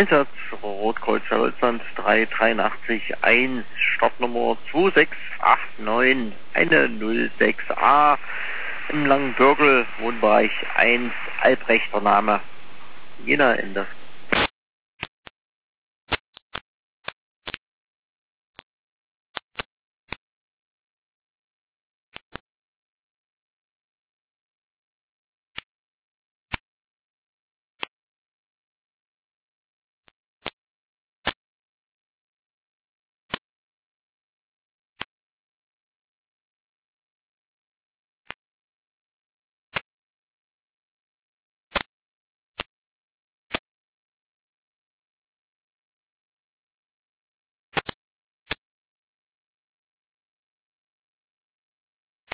Einsatz Rotkreuz Deutschland 383-1, Startnummer 2689-106A im Langenbürgel, Wohnbereich 1, Albrechter Name. Jena in das